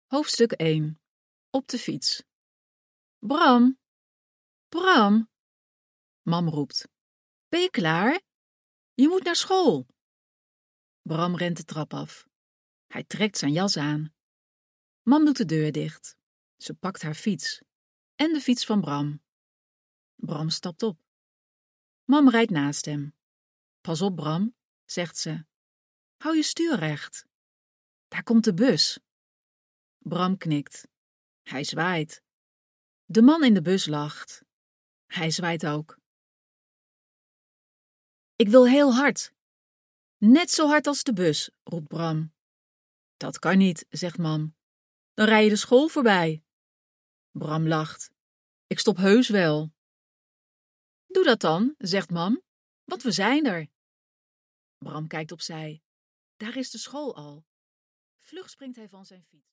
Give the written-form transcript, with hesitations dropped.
Hoofdstuk 1. Op de fiets. Bram, Bram, mam roept. Ben je klaar? Je moet naar school. Bram rent de trap af. Hij trekt zijn jas aan. Mam doet de deur dicht. Ze pakt haar fiets. En de fiets van Bram. Bram stapt op. Mam rijdt naast hem. Pas op, Bram, zegt ze. Hou je stuur recht. Daar komt de bus. Bram knikt. Hij zwaait. De man in de bus lacht. Hij zwaait ook. Ik wil heel hard. Net zo hard als de bus, roept Bram. Dat kan niet, zegt mam. Dan rij je de school voorbij. Bram lacht. Ik stop heus wel. Doe dat dan, zegt mam, want we zijn er. Bram kijkt opzij. Daar is de school al. Vlug springt hij van zijn fiets.